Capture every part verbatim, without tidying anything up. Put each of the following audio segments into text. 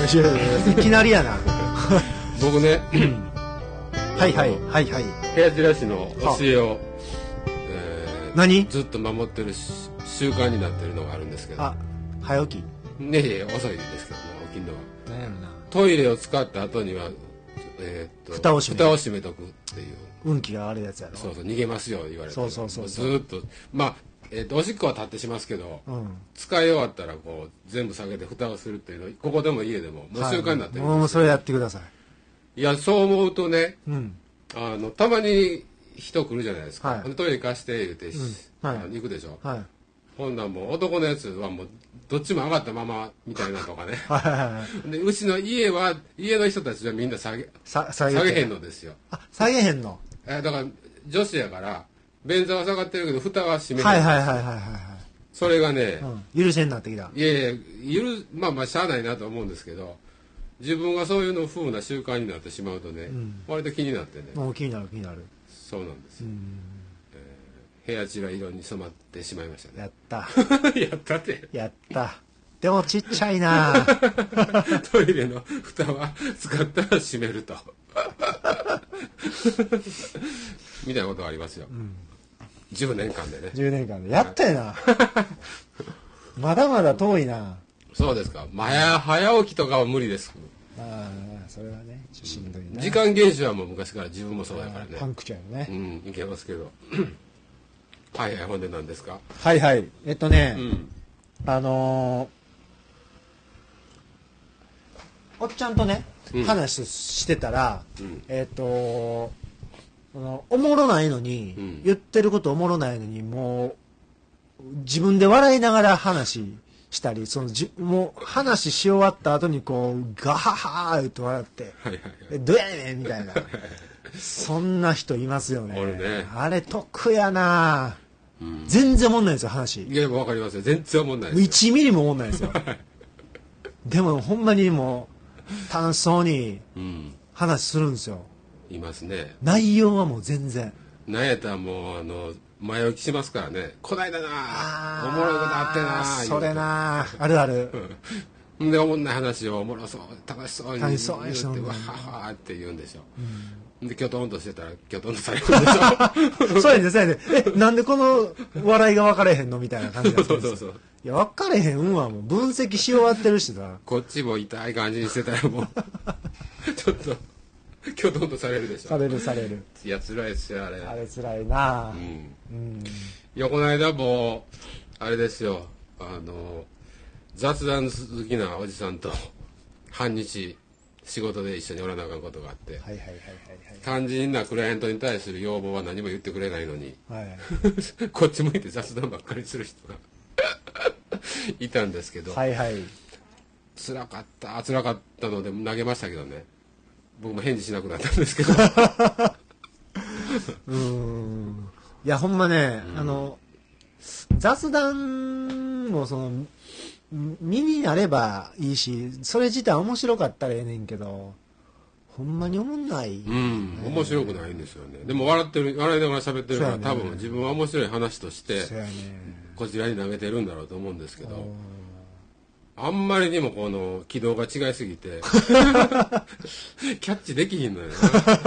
いやいやいきなりやな僕ねはいはいはいはい部屋散らしの教えを、えー、 何ずっと守ってる習慣になってるのがあるんですけど、 あ早起きねえ遅いですけども起きるのは何やろなトイレを使った後には、えー、っと蓋を閉め蓋を閉めとくっていう運気があるやつやろそうそう逃げますよ言われてそうそうそうそうずーっとまあ、えー、っとおしっこは立ってしますけど、 うん、 使い終わったらこう全部下げて蓋をするっていうのここでも家でももう習慣になってるんです、 はい、もうそれやってください。 いやそう思うとね、 うん、 あのたまに人来るじゃないですか、 はい、 トイレ貸して言うて、 うんはい、 行くでしょ、 はい、 ほんなんもう男のやつはもうどっちも上がったままみたいなとかねはいはいはいでうちの家は家の人たちはみんな下げさ下げへんのですよ。 あ下げへんのえだから女子やから便座は下がってるけど蓋は閉めへん、 はいはいはいはいはいはいそれがね、 うん、許せんなってきた。 いやいや許まあまあしゃあないなと思うんですけど自分がそういうの風な習慣になってしまうとね、うん、割と気になってねもう気になる気になるそうなんですよ、えー、部屋中は色に染まってしまいましたね。 やったやったってやったでもちっちゃいなトイレの蓋は使ったら閉めるとみたいなことがありますよ、うん、じゅうねんかんでねじゅうねんかんでやったよなまだまだ遠いな。 そうですか、まあ、早起きとかは無理です。 ああそれはねしんどいな。 時間厳守はもう昔から自分もそうだからねパンクちゃうよね。 うんいけますけどはいはいほんで何ですか。 はいはいえっとね、 うん、 あのー、おっちゃんとね、うん、話してたら、うん、えっとそのおもろないのに、うん、言ってることおもろないのにもう自分で笑いながら話したりそのじもう話し終わった後にこうガハハーって笑って「はいはいはい、えどうやねん」みたいなそんな人いますよ ね, ねあれ得やな、うん、全然おもんないですよ話。 いや分かりますよ全然おもんないですよいちミリもおもんないですよでもほんまにもう楽しそうに話するんですよ、 うん、いますね。 内容はもう全然なんやったらもうあの前置きしますからね。こないだなおもろいことあってなそれなあるあるでおもんない話をおもろそう楽しそうに言って楽しそうにわははって言うんでしょ、うん、できょとんとしてたらきょとんとされるんでしょそうやねそうやねえなんでこの笑いが分かれへんのみたいな感じなんですそうそうそういや分かれへんはもう分析し終わってるしさこっちも痛い感じにしてたらもうちょっときょとんとされるでしょ。 されるされるいや辛いですよあれ。 あれ辛いな、 うんうん、いやこの間もあれですよあの雑談好きなおじさんと半日仕事で一緒におらなあかんことがあって、はいはいはいはい、肝心なクライアントに対する要望は何も言ってくれないのに、はい、こっち向いて雑談ばっかりする人がいたんですけど、はいはい、辛かった辛かったので投げましたけどね。僕も返事しなくなったんですけどうーんいやほんまね、うん、あの雑談もその身になればいいしそれ自体面白かったらええねんけどほんまに思んない、ね、 うん面白くないんですよね。でも笑ってる笑いながら喋ってるから、ね、多分自分は面白い話として、ね、こちらに投げてるんだろうと思うんですけどあんまりにもこの軌道が違いすぎてキャッチできひんのよな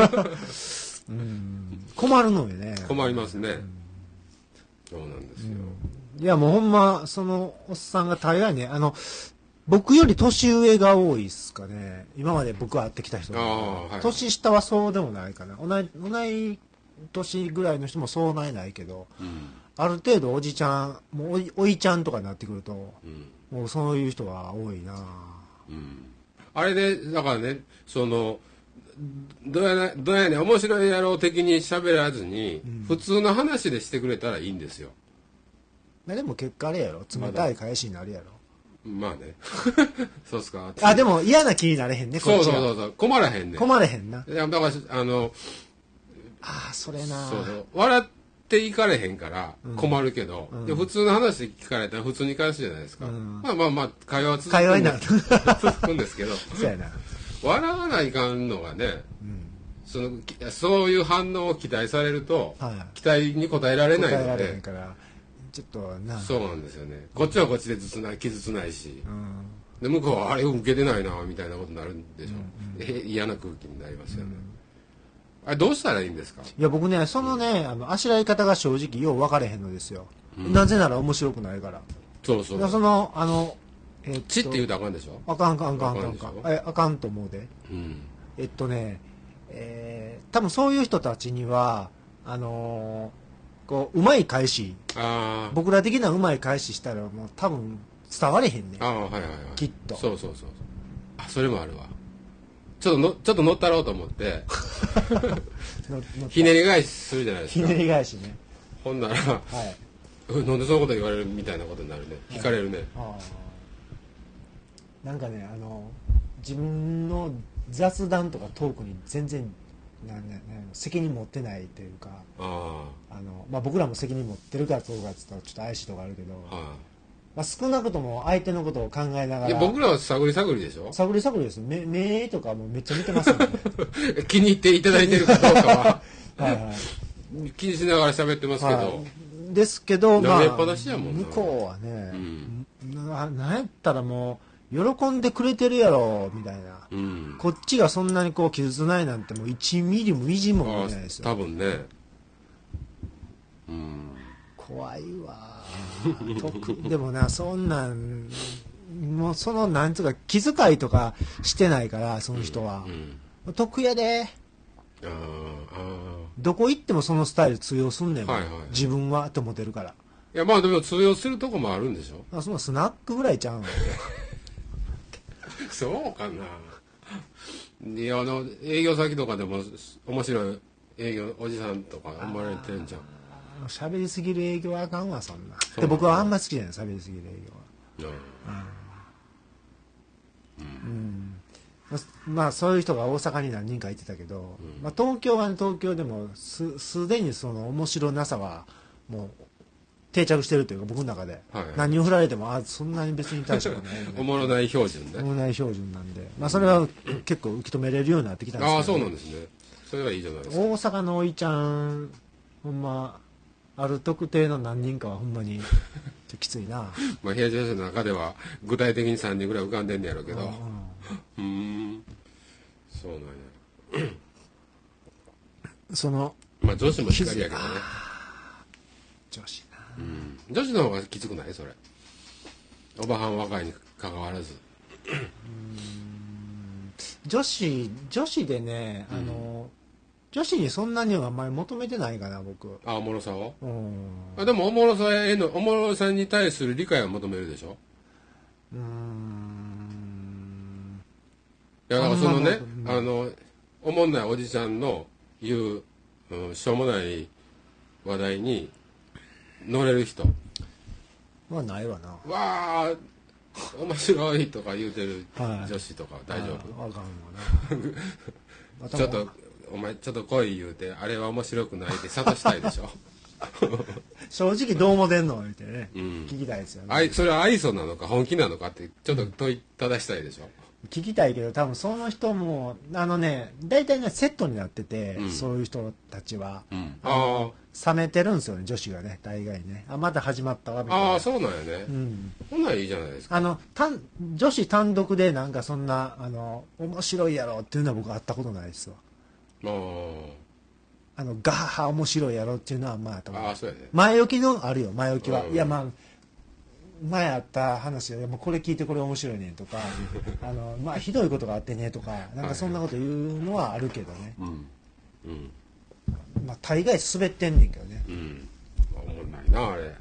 うん困るのよね。 困りますね、うん、そうなんですよ、 うん、いやもうほんまそのおっさんが大概ねあの僕より年上が多いっすかね今まで僕が会ってきた人が、はい、年下はそうでもないかな同い同い年ぐらいの人もそうないないけど、うん、ある程度おじちゃんもうおい、おいちゃんとかになってくると、うんもうそういう人は多いな、 うん、あれでだからねそのどうやなどうやね面白いやろう的に喋らずに、うん、普通の話でしてくれたらいいんですよ。 でも結果あれやろ冷たい返しになるやろ。 まあねそうっすか。 あでも嫌な気になれへんねこっちが。 そうそうそうそう困らへんね困れへんな。 だからあのあそれなそうそう笑っていかれへんから困るけど、うん、で普通の話聞かれたら普通に返すじゃないですか、うん、まあまあまあ会話は続くん会話になる続くんですけどそうやな笑わないかんのがね、うん、そのそういう反応を期待されると、はい、期待に応えられないので応えられへんからちょっとなそうなんですよね。こっちはこっちでずつない傷つないし、 で向こうはあれ受けてないなみたいなことになるんでしょ、うんうん、え嫌な空気になりますよね、うん、あれどうしたらいいんですか？ いや僕ねそのね、うん、あのあしらい方が正直よう分かれへんのですよ、うん、なぜなら面白くないから。 そうそう。 そのあのえっとチって言うとあかんでしょ？ あかんあかんあかんあかんあかんえあかんと思うで、 うん、 えっとねえー、多分そういう人たちにはあのー、こううまい返しあ僕ら的なうまい返ししたらもう多分伝われへんねん。 ああはいはいはいきっとそうそうそうあそれもあるわちょっとのちょっと乗ったろうと思ってひねり返しするじゃないですか。 ひねり返しね。 ほんなら、はい、なんでそのこと言われるみたいなことになるね。引かれるね、 はい、あなんかねあの自分の雑談とかトークに全然ななな責任持ってないというかああの、まあ、僕らも責任持ってるかどうかって言ったらちょっと怪しいとこあるけど、 あまあ、少なくとも相手のことを考えながら。いや僕らは探り探りでしょ。 探り探りです。目目とかもめっちゃ見てますもんね気に入っていただいてるかどうかははい、はい、 気にしながら喋ってますけど、はい、 ですけど、まあ、 っぱなしやもんな向こうはね、うん、な, なんやったらもう喜んでくれてるやろみたいな、 うん、 こっちがそんなにこう傷つないなんてもういちミリもみじんも見ないですよ。 多分ね、うん、 怖いわでもなそんなんもうそのなんつうか気遣いとかしてないからその人は、うんうん、得やでああどこ行ってもそのスタイル通用すんねんもん、 はいはい、 自分はと思ってるから。 いやまあでも通用するとこもあるんでしょ。 あそのスナックぐらいちゃうんそうかないやあの営業先とかでも面白い営業おじさんとか思われてるんじゃん。 喋りすぎる営業はあかんわそんな。で僕はあんま好きじゃない喋りすぎる営業は。うん、うんうん、まあそういう人が大阪に何人かいてたけど、うんまあ、東京は、ね、東京でもすすでにその面白なさはもう定着してるというか僕の中で、はいはい、何を振られてもあそんなに別に大したことない、ね、 おもろない標準ね。 おもろない標準なんで、まあ、それは結構受け止めれるようになってきたんですけど、 ああそうなんですね。それはいいじゃないですか。 大阪のおいちゃんほんまある特定の何人かはほんまにきついなまあ平常者の中では具体的にさんにんぐらい浮かんでんねやろうけどうんうんそうなんやそのまあ女子もしっかりやけどね。 女子な、 うん、女子の方がきつくないそれ。おばはん若いに関わらずうん女子女子でねあの、うん女子にそんなにはあんまり求めてないかな僕。 あおもろさを、 うん、 あでもおもろさへのおもろさに対する理解を求めるでしょ。 うーんいやだからそのねあ, あのおもんないおじちゃんの言う、うん、しょうもない話題に乗れる人まあないわな。 わあ面白いとか言うてる女子とか大丈夫？ わかんわなちょっとお前ちょっと来い言うてあれは面白くないって諭したいでしょ正直どうも出んの言うてね、 うん、 聞きたいですよね。 あいそれは愛想なのか本気なのかってちょっと問いただしたいでしょ、 うん、聞きたいけど多分その人もあのね大体ねセットになってて、うん、そういう人たちは、うん、あ冷めてるんですよね女子がね大概ねあまた始まったわみたいな。 ああそうなんやね、うん、ほんならいいじゃないですか。 あのた女子単独でなんかそんなあの面白いやろっていうのは僕は会ったことないですわ。 ああのガハハ面白いやろっていうのはまあ多分あそうやね前置きのあるよ前置きは、うん、いやまあ前あった話でもうこれ聞いてこれ面白いねんとかあのまあひどいことがあってねとかなんかそんなこと言うのはあるけどね、 うんうん、 まあ大概滑ってんねんけどね、 うん、おもんないなあれ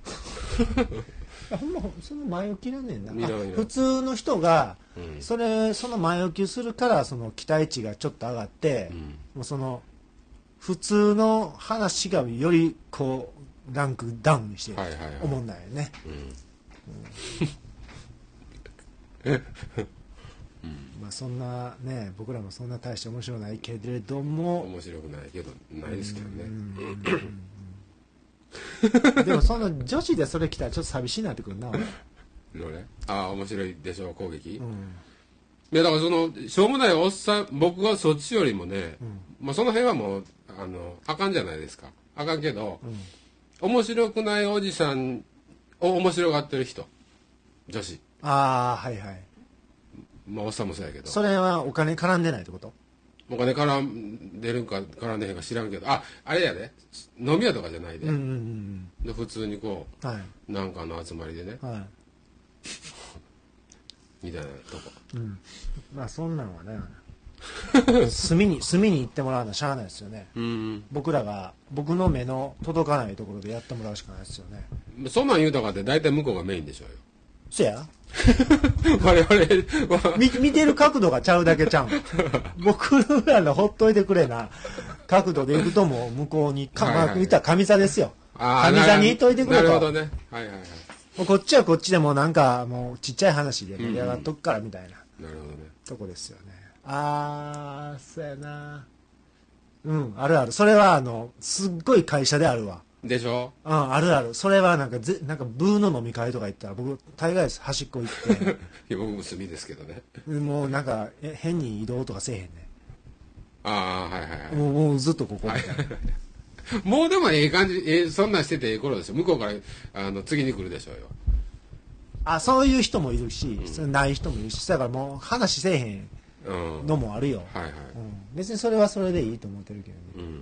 ほんまその前置きなんねんな。普通の人が、うん、それその前置きするからその期待値がちょっと上がって、うん、もうその普通の話がよりこうランクダウンにして思んないよね。まあそんなね僕らもそんな大して面白ないけれども面白くないけどないですけどね。 でもその女子でそれ来たらちょっと寂しいなってくるな俺。 どれ？ああ面白いでしょう攻撃、うん、いやだからそのしょうもないおっさん僕はそっちよりもね、うん、まあその辺はもうあのあかんじゃないですか。あかんけど、うん、面白くないおじさんを面白がってる人女子ああはいはいまあおっさんもそうやけどそれはお金絡んでないってこと？ お金絡んでるんか絡んでへんか知らんけど、ああれやで飲み屋とかじゃないで、 うんうんうんで普通にこう、 はい、 なんかの集まりでね、 はいみたいなとこ、 うん、まあそんなんはね隅に隅に行ってもらうのはしゃあないですよね、 うん、 僕らが僕の目の届かないところでやってもらうしかないですよね。 そんなん言うたかって大体向こうがメインでしょうよ。 そや我々は見見てる角度がちゃうだけちゃう僕らのほっといてくれな角度で行くともう向こうにか、 はいはいまあ、言ったら上座ですよ。 あー上座にいといてくれと。 なるほどね、はいはいはい、 もうこっちはこっちでもうなんかもうちっちゃい話で盛り上がっとくからみたいな、 なるほどね、 とこですよね。あーそうやな、うんあるある、それはあのすっごい会社であるわ。 でしょ。 うんあるある、それはなんかぜなんかブーの飲み会とか行ったら僕大概です端っこ行っていや僕も隅ですけどね。 もうなんかえ変に移動とかせえへんね。 ああはいはいはい、 もうもうずっとここみたいな、はい、 もうでもええ感じ、ええそんなんしててええ頃ですよ。向こうからあの次に来るでしょうよ。 あそういう人もいるし、 うん、 それない人もいるし、だからもう話せえへんのもあるよ、 はいはい、うん、 別にそれはそれでいいと思ってるけどね、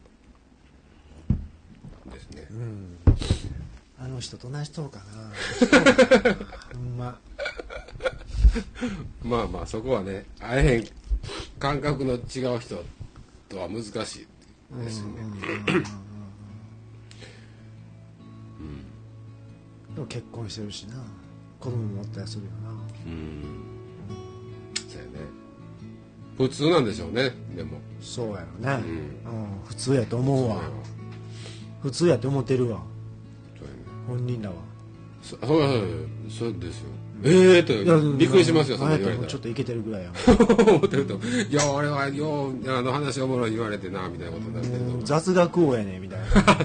うん、ですね、 うん、あの人と同じとかなほんままあまあそこはね会えへん感覚の違う人とは難しいですよね。 でも結婚してるしな、子供もおったりするよな。 うん、そうやね、普通なんでしょうね。でもそうやろね、 うん、 うん、普通やと思うわ。普通やと思ってるわ、 そうやね、 本人らは。 そそうそうですよ。ええー、とびっくりしますよ、そんな言われたら。 ちょっとイケてるぐらいや思ってると、いや俺はようあの話おもろい言われてなみたいなことになってると、 雑学王やねみたいな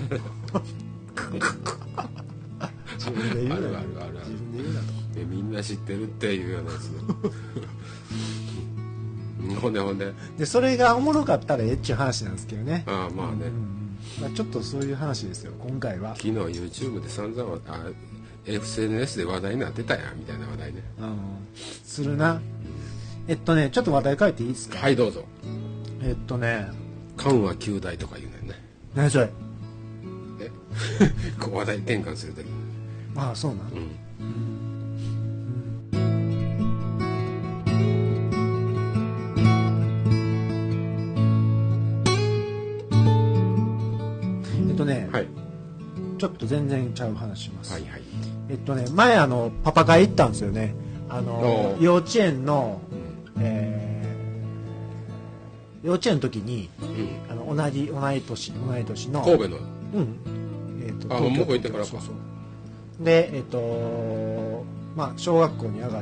自分で言うな、 あるあるあるある、 自分で言うなと、 えみんな知ってるっていうようなやつねほんでほんででそれがおもろかったらええっちゅう話なんですけどね。 ああまあね、 うんまあ、ちょっとそういう話ですよ今回は。 昨日 YouTube で散々あ エスエヌエス で話題になってたやんみたいな話題ね、 うん、するな。えっとねちょっと話題変えていいですか？ はいどうぞ。 えっとね緩和旧大とか言うねんね。 何それ？ えこう話題転換するとき。 ああそうなん、 うんえっとね、 はい、 ちょっと全然ちゃう話します。 はいはい、 えっとね前あのパパ会行ったんですよね。あの幼稚園の、うんえー、幼稚園の時に、うん、あの同じ同い年同い年の神戸のうんえー、とあ向こう行ってからか。 そうそうでえっ、とまあ小学校に上がって、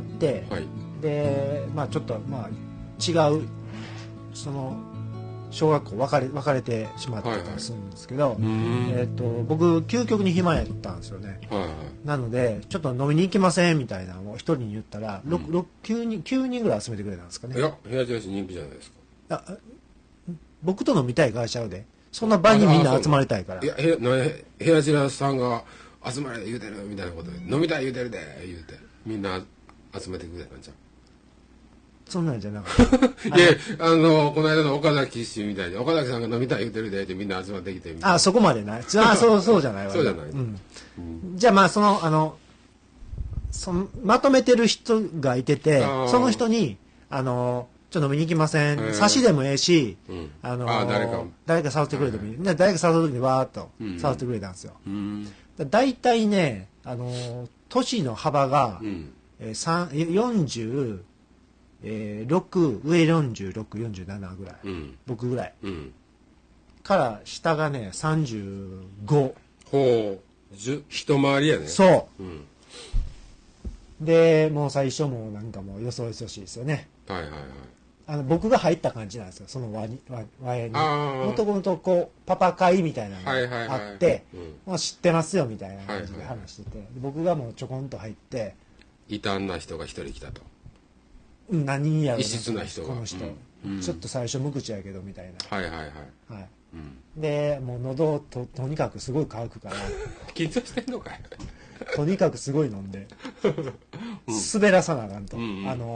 はい、でまあちょっとまあ違うその小学校分かれ分かれてしまったりするんですけど、はいはい、えー、と僕究極に暇やったんですよね、はいはい、なのでちょっと飲みに行きませんみたいなのを一人に言ったら、うん、きゅうにんきゅうにんぐらい集めてくれたんですかね。 いや部屋中人気じゃないですか。 あ僕と飲みたい会社でそんな場にみんな集まりたいから。 いや部屋中さんが集まれ言うてるみたいなことで飲みたい言うてるで言うてみんな集めてくれたんじゃん。 そんなんじゃなかったいやあのこの間の岡崎氏みたいに岡崎さんが飲みたい言うてるでってみんな集まってきてみたいな。 あそこまでないあそうそうじゃないわそうじゃない、 うんうん、じゃあまあそのあのそのまとめてる人がいててその人にあのちょっと飲みに行きません、えー、差しでもええし、うん、あのあ誰か誰か誘ってくれてもいい、はいはい、誰か誘う時にわーっと誘ってくれたんですよ、うん、だいたいねあの年の幅が、うんえー、よんじゅうろく上よんじゅうろく、よんじゅうななぐらい、うん、僕ぐらい、うん、から下がねさんじゅうご。 ほう一回りやね。 そう、うん、でもう最初もなんかもうよそよそしいですよね。 はいはいはい。 あの僕が入った感じなんですよその輪に輪にもともとこうパパ会みたいなのがあって、もう知ってますよみたいな感じで話してて、はいはいはい、僕がもうちょこんと入って異端な人が一人来たと。 何人やろう異質な人がこの人、うん、ちょっと最初無口やけどみたいな。 はいはいはい、 はいうん、でもう喉ととにかくすごい乾くから緊張してんのかいとにかくすごい飲んで滑らさなあかんと、 うんうん、 あの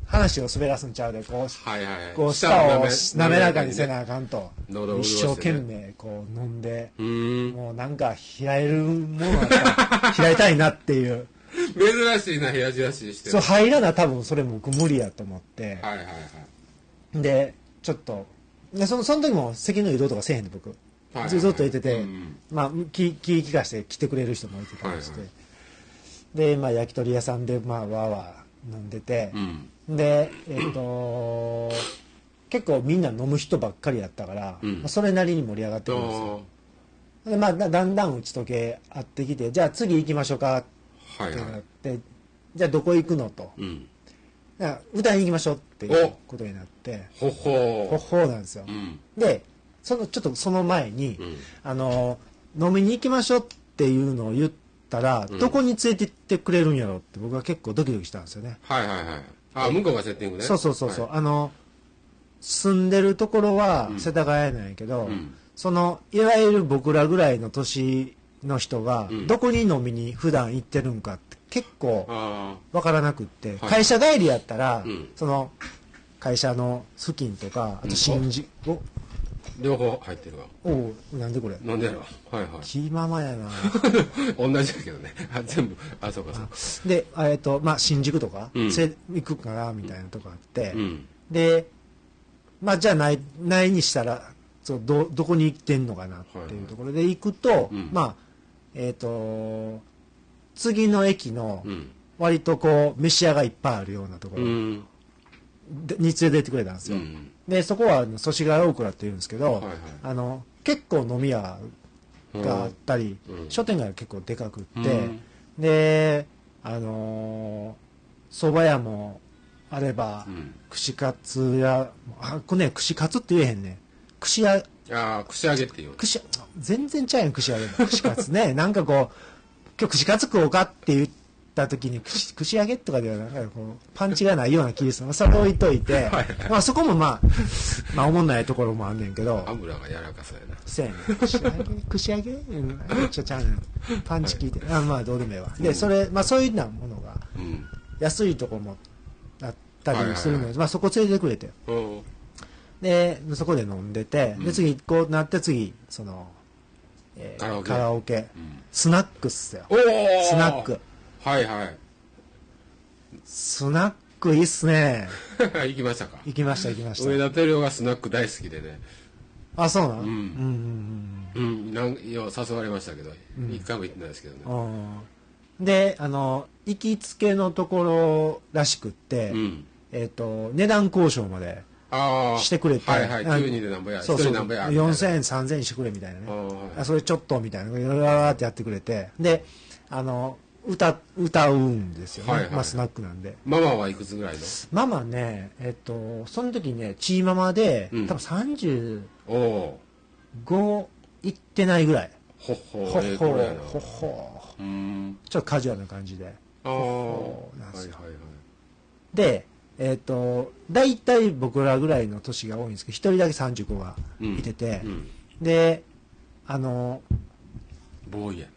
話を滑らすんちゃうで、こう、 はいはいはい、 こう舌を滑らかにせなあかんと。 喉を潤一してね生懸命こう飲んで、 うーんもうなんか開えるものだったら開いたいなっていう。 珍しいな、冷やしやししてる。 そう、入らな多分それも僕無理やと思って。 はいはいはいで、ちょっと、でそのその時も席の移動とかせえへんで僕。 はいはいはいずっといてて、 うんまあ、気気利かして来てくれる人もいてたりして。 はいはで、まあ、焼き鳥屋さんで、まあ、わーわー飲んでて、 うんで、えっと、結構みんな飲む人ばっかりやったから、 うんまあそれなりに盛り上がってくるんですよ。で、まあ、だだんだん打ち解け合ってきて、じゃあ次行きましょうかってなはいはって、 いじゃあどこ行くのと。 うんだから歌いに行きましょうっていうことになって、 ほほほっほーなんですよ。 うんで、その、ちょっとその前に、 うんあの、飲みに行きましょうっていうのを言ったら、 うんどこに連れて行ってくれるんやろって僕は結構ドキドキしたんですよね。 はいはいはいあ向こうがセッティングねそうそうそうそう、 はいあの住んでるところはうん世田谷なんやけど、 うんそのいわゆる僕らぐらいの年の人がうんどこに飲みに普段行ってるんかって結構あわからなくって、 はい会社帰りやったら、 うんその会社の付近とかあと新宿、おあ両方入ってるわおうなんでこれなんでやろはいはい気ままやな同じだけどねあ全部あそうかそうかで、えっとまあ、新宿とか、 うんせ行くかなみたいなとこあって、 うんでまあじゃあないないにしたらそうどどこに行ってんのかなっていうところで行くと、 うんまあえっ、と次の駅のうん割とこう飯屋がいっぱいあるようなところうんでに連れて行ってくれたんですよ、 うんでそこは祖師ヶ谷大倉っていうんですけど、 はいはいあの結構飲み屋があったり、 うん商店街が結構でかくって、 うんであのー蕎麦屋もあれば、 うん串カツ屋あこれね串カツって言えへんね串屋ああ串揚げっていう串全然ちゃうやん串揚げも串カツねなんかこう今日串カツ食おうかって言った時に串串揚げとかではなんかこうパンチがないような気がするそれ置いといてまあそこもまあまあおもんないところもあんねんけど油が柔らかそうやなせやねん串揚げ串揚げうんめっちゃちゃうねんパンチ効いてあまあどうでもええわでそれまあそういうようなものがうん安いところもあったりするので、 はいはいはいまあそこ連れてくれてうんでそこで飲んでて、 うんで次こうなって次その、えーカラオケカラオケうんスナックっすよおおスナックはいはいスナックいいっすね行きましたか行きました行きました上田照夫がスナック大好きでねあそうなん、 うんうんうんうんなんいや誘われましたけどうん一回も行ってないですけどねうんうんであの行きつけのところらしくって、 うんえっ、と値段交渉までああしてくれてはいはいあ急にでなんぼや一そうそう人なんぼやみたいなよんせんえんさんぜんえんしてくれみたいなねあーはいあそれちょっとみたいないろいろわーってやってくれてであの歌歌うんですよね、 はいはいまあ、スナックなんでママはいくつぐらいのママねえっとその時ねチーママで、 うん多分さんじゅおおうごいってないぐらいほっほほっほええ頃やなほっほうーんちょっとカジュアルな感じでああほなんですよはいはいはいでえっ、と大体僕らぐらいの年が多いんですけど一人だけさんじゅうごがいてて、 うんうんであのボーイやな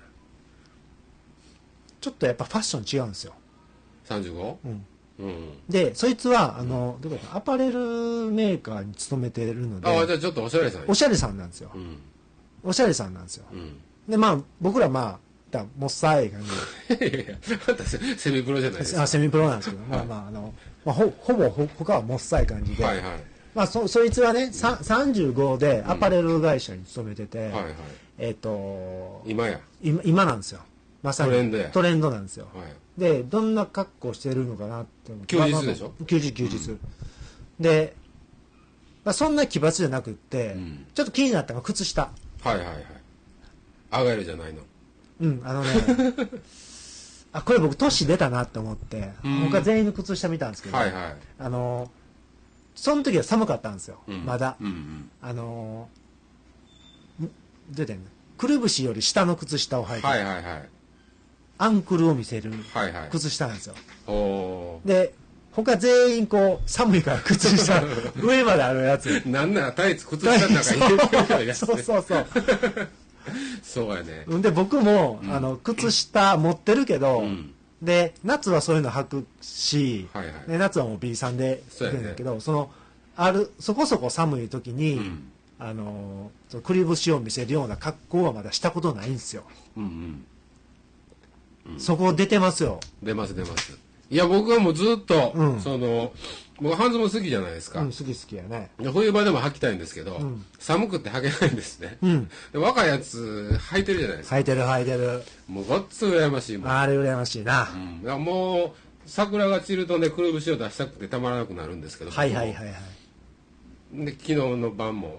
ちょっとやっぱファッション違うんですよ、 さんじゅうご? うん、 うんでそいつはあのどういうことアパレルメーカーに勤めてるのでああじゃあちょっとおしゃれさんやおしゃれさんなんですようんおしゃれさんなんですようんでまあ僕らまあだもっさい感じいやいやあんたセセミプロじゃないですかあセミプロなんですけど、まあまああの、まあ、ほほぼほ他はもっさい感じで、 はいはいまあそそいつはね、ささんじゅうごでアパレル会社に勤めてて、 はいはいえっ、と今や今今なんですよまさにトレンドやトレンドなんですよ、 はいでどんな格好してるのかなって思って休日でしょまあまあ休日休日、で、まあ、そんな奇抜じゃなくって、 うんちょっと気になったのが靴下はいはいはいアガエルじゃないのうんあのねあこれ僕年出たなって思って、 うん僕は全員の靴下見たんですけど、 はいはいあのその時は寒かったんですよ、 うんまだ、 うんうんあのん出てんのくるぶしより下の靴下を履いて、 はいはいはいアンクルを見せるはいはい靴下なんですよ、 おおで他全員こう寒いから靴下上まであるやつなんならタイツ靴下の中に入れてるようなやつそうそうそうそうやねで僕も、 うんあの靴下持ってるけど、 うんで夏はそういうの履くし、 はいはいで夏はもう ビーさん で行くんだけど、そのあるそこそこ寒い時に、うん、あのそのくり節を見せるような格好はまだしたことないんですよ。うんうんうん、そこ出てますよ。 出ます出ます。いや僕はもうずっと、うん、その僕半ズボン好きじゃないですか。 うん、好き好きやね。 冬場でも履きたいんですけど、うん、寒くて履けないんですね、うん、で若いやつ履いてるじゃないですか。 履いてる履いてる。 もうごっつ羨ましいもん。 あれ羨ましいな、 うん、だからもう桜が散るとねくるぶしを出したくてたまらなくなるんですけど、 はいはいはいはい。 で昨日の晩も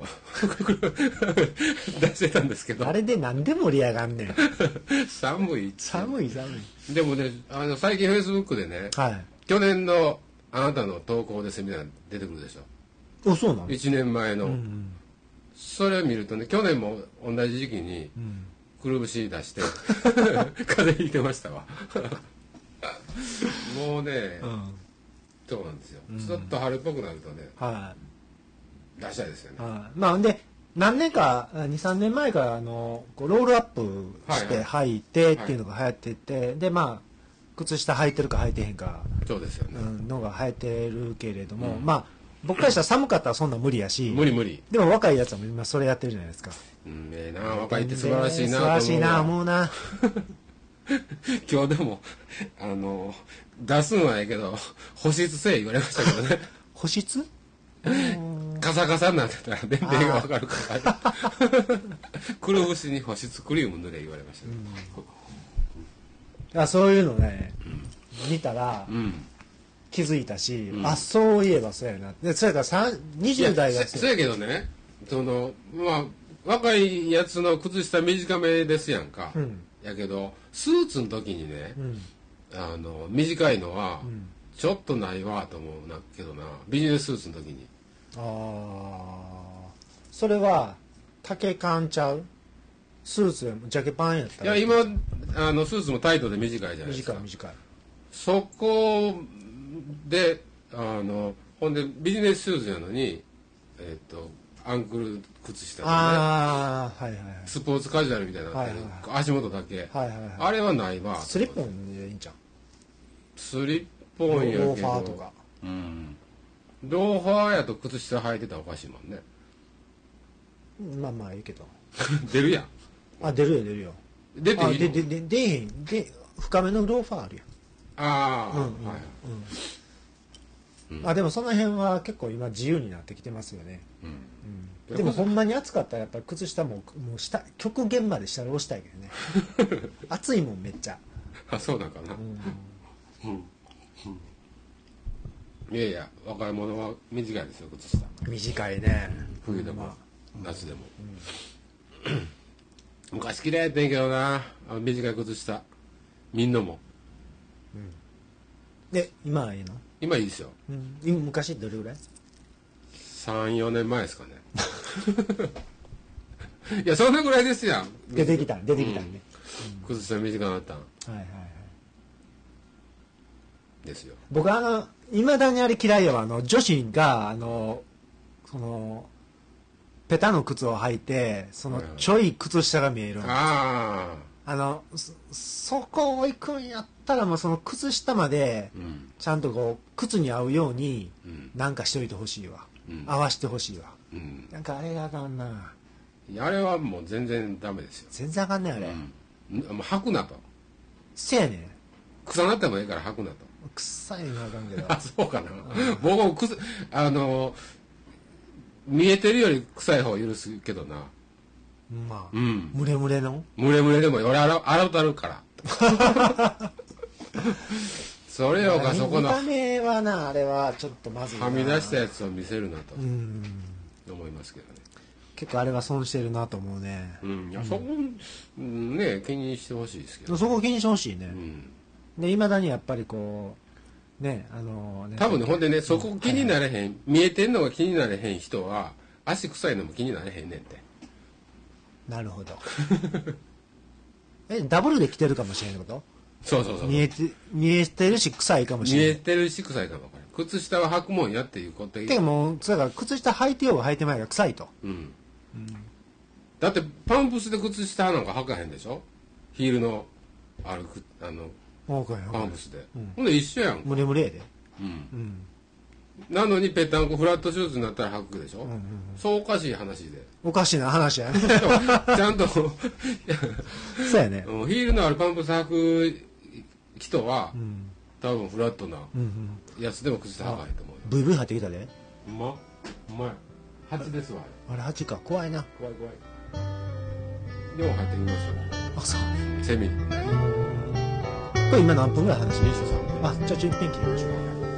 出してたんですけど、 あれで何で盛り上がんねん寒い寒い寒い。でもねあの最近フェイスブックでね、はい、去年のあなたの投稿でセミナー出てくるでしょ。 あ、そうなの。 いちねんまえの、うんうん、それを見るとね去年も同じ時期にくるぶし出して風邪ひいてましたわもうね、うん、そうなんですよ、うん、ちょっと春っぽくなるとね、はい、出したいですよね。 はい、まあで何年かにさんねんまえからあのこうロールアップして履いてっていうのが流行ってて、はいはい、でまあ靴下履いてるか履いてへんかそうですよね、 うん、のが履いてるけれども、うん、まあ僕からしたら寒かったらそんな無理やし、 無理無理。 でも若いやつは今それやってるじゃないですか。 うんええな、若いって素晴らしいなと思う。 素晴らしいな思うな今日でもあの出すのはやけど保湿せえ言われましたけどね保湿カサカサになってたら年齢が分かるからくるぶしに保湿クリーム塗れ言われましたけど、 うん、あそういうのね、うん、見たら、うん、気づいたし、うん、あそういえばそうやなでそれからにじゅう代がそうやけどねそのまあ若いやつの靴下短めですやんか、うん、やけどスーツの時にね、うん、あの短いのはちょっとないわと思うなけどなビジネススーツの時に。ああそれは丈感ちゃうスーツでもジャケパンやったら。いや今あのスーツもタイトで短いじゃないですか。 短い短い。 そこであのほんでビジネスシューズやのにえっ、ー、とアンクル靴下とかね、あ、はいはいはい、スポーツカジュアルみたいになってる、はいはいはい、足元だけ、はいはいはい、あれはないわ。 スリッポンでいいんちゃう。 スリッポンやけどローファーとか、 うん、ローファーやと靴下履いてたらおかしいもんね。 まあまあいいけど出るやん。 あ出るよ出るよ。 出ていいの。 ででで出えへんで深めのローファーあるよ。 ああ、うんうん、はい、 うん、あでもその辺は結構今自由になってきてますよね、うんうん、でもほんまに暑かったらやっぱり靴下ももう下極限まで下に押したいけどね暑いもんめっちゃ。 あそうなんかな、うんうんうん、いやいや若い者は短いですよ靴下。 短いね冬でも、まあ、夏でも、うん、昔嫌いやったんやけどなあの短い靴下みんなも、 うん、で今はいいの。 今いいですよ、 うん、昔どれぐらい。 さんよねんまえですかねいやそんなぐらいですやん。 出てきた出てきたね、 うん、靴下短くなったん、 はいはいはいですよ。 僕あのいまだにあれ嫌いやわ。あの女子があのそのペタの靴を履いてそのちょい靴下が見えるんですよ、はいはい、ああの そ, そこを行くんやったらもうその靴下までちゃんとこう靴に合うようになんかしといてほしいわ、うん、合わせてほしいわ、うん、なんかあれがあかんな。 あれはもう全然ダメですよ。 全然あかんねんあれ、 うん、もう履くなと。 せやねん。 臭なってもいいから履くなと。 臭いのあかんけどあそうかな、うん、僕もくすあの見えてるより臭い方許すけどな。 まあ、うん、ムレムレのムレムレでも俺洗う洗うたるからそれよがそこの見た目はなあれはちょっとまずいな。 はみ出したやつを見せるなと思いますけどね。 結構あれは損してるなと思うね。 うん、いやそこ、うん、ね気にしてほしいですけど、 ね、そこ気にしてほしいね、うん、でいまだにやっぱりこうねあのね多分ねほんでねそこ気になれへん、はいはい、見えてんのが気になれへん人は足臭いのも気になれへんねんって。 なるほどえダブルで着てるかもしれないこと。 そうそうそう見えて見えてるし臭いかもしれない。 見えてるし臭いかも分からない。靴下は履くもんやっていうことで。 でもだから靴下履いてようが履いてまいが臭いと、うん、うん、 だってパンプスで靴下なんか履かへんでしょ。ヒールのあるあのわかるパンプスで、うん、ほんで一緒やん。 ムレムレやで。 うん、うんなのにぺったんこフラットシューズになったら履くでしょ、うんうんうん、そうおかしい話でおかしいな話やねちゃんとそうやね、 ヒールのあるパンプス履く人は、うん、多分フラットなやつでも靴下履かへんと思うよ。 ブイブイ入ってきたで。 うまうまいはちですわ。 あれはちか怖いな。 怖い怖い。でも入ってきましょう。 あそうセミこれ今何分ぐらい話してるんですか。あじゃあじゅっぷん切りましょう。